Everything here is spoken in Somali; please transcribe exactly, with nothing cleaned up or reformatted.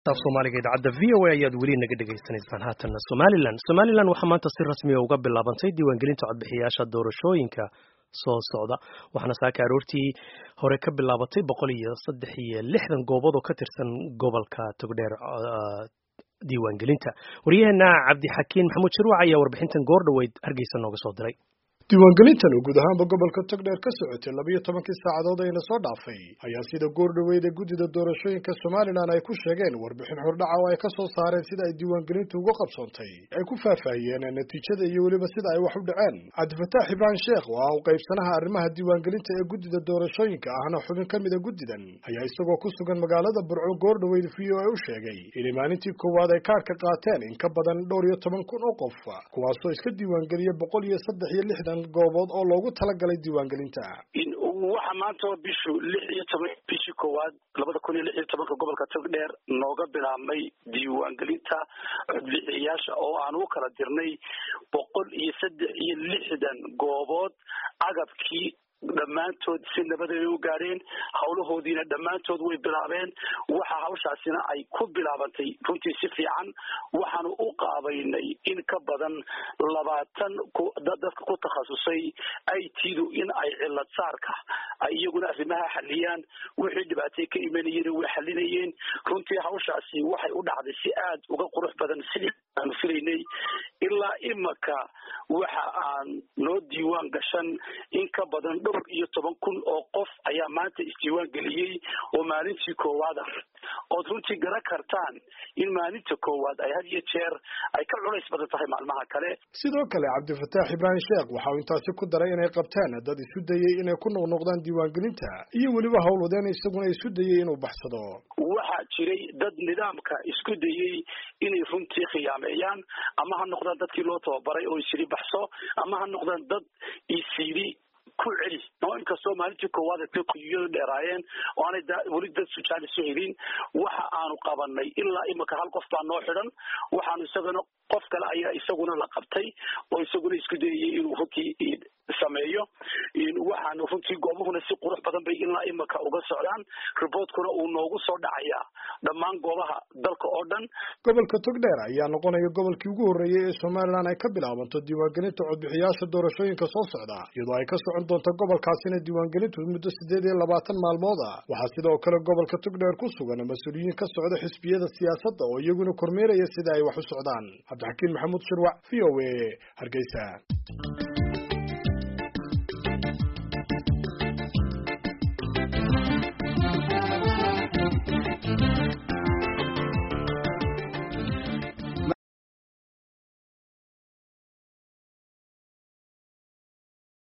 af Soomaaliga idaacada V O A ayaad weli naga dhageysanaysaan haatan Somaliland Somaliland waxa maanta si rasmi ah uga bilaabantay diiwaangelinta codbixiyaasha doorashooyinka soo socda waxaana saaka aroortii hore ka bilaabatay boqol iyo saddex iyo lixdan goobood oo ka tirsan gobolka Togdheer diiwaangelinta wariyaheena Cabdi Xakiin Maxamuud Shirwac ayaa warbixintan goor dhaweyd Hargeysa nooga soo diray diiwaangelintan guud ahaanba gobolka Togdheer ka socotay laba iyo tobankii saacadood ee la soo dhaafay ayaa sida goor dhaweyd ee gudida doorashooyinka Somaliland ay ku sheegeen warbixin hordhac oo ay ka soo saareen sida ay diiwaangelintu uga qabsoontay ay ku faahfaahiyeen natiijada iyo waliba sida ay wax u dhaceen Cabdifataax Ibrahim Sheekh oo ah qaybsanaha arrimaha diiwaangelinta ee gudida doorashooyinka ahna xubin ka mid ah gudidan ayaa isagoo ku sugan magaalada Burco goor dhaweyd V O A u sheegay in maalintii koowaad ay kaarka qaateen in ka badan dhowr iyo toban kun oo qof kuwaasoo iska diiwaangeliyay boqol iyo saddex iyo lixdan goobood oo loogu talagalay diiwaangelinta in waxa maanta bishu lix iyo toban bishii koowaad labada kun iyo lix iyo toban gobolka Togdheer nooga bilaabmay diiwaangelinta codbixiyaasha oo aan u kala dirnay boqol iyo saddex iyo lixdan goobood agabkii dhammaantood si nabad ay u gaareen hawlahoodiina dhammaantood way bilaabeen waxa hawshaasina ay ku bilaabantay runtii si fiican waxaan u qaabaynay in ka badan labaatan dadka ku takhasusay I T-du in ay cilad saarka ay iyaguna arrimaha xaliyaan wixii dhibaatay ka imanayeen way xalinayeen runtii hawshaasi waxay u dhacday si aad uga qurux badan sidii aan filaynay ilaa imaka waxa aan noo diiwaan gashan in ka badan dhowr iyo toban kun oo qof ayaa maanta isdiiwaan geliyay oo maalintii koowaad ah oo runtii garan kartaan in maalinta koowaad ay had iyo jeer ay ka culays badan tahay maalmaha kale sidoo kale Cabdifataax Ibrahim Sheekh waxa uu intaasi ku daray inay qabtaan dad isu dayay inay ku noqnoqdaan diiwaangelinta iyo waliba hawlwadeen isaguna isu dayay inuu baxsado waxa jiray dad nidaamka isku dayay inay runtii khiyaameeyaan ama ha noqdaan dadkii loo tababaray oo isiri baxso ama ha noqdaan dad isiri ku celi oo inkastoo maalintii koowaad ay ku dheeraayeen oo aanay weli dad sujaal isu helin waxa aanu qabanay ilaa imaka hal qof baa noo xidhan waxaanu isaguna qof kale ayaa isaguna la qabtay oo isaguna isku dayay inuu runtii sameeyo in waxaanu runtii goobuhuna si qurux badan bay ilaa imaka uga socdaan reportkuna uu noogu soo dhacayaa dhammaan goobaha dalka oo dhan gobolka Togdheer ayaa noqonaya gobolkii ugu horeeyay ee Somaliland ay ka bilaabanto diiwaangelinta codbixiyaasha doorashooyinka soo socda iyadoo ay ka socon doonto gobolkaasina diiwaangelintu muddo sideed iyo labaatan maalmood ah waxaa sidoo kale gobolka Togdheer ku sugan mas'uuliyiin ka socda xisbiyada siyaasadda oo iyaguna kormeeraya sida ay wax u socdaan Cabdi Xakiin Maxamuud Shirwac V O A Hargeysa.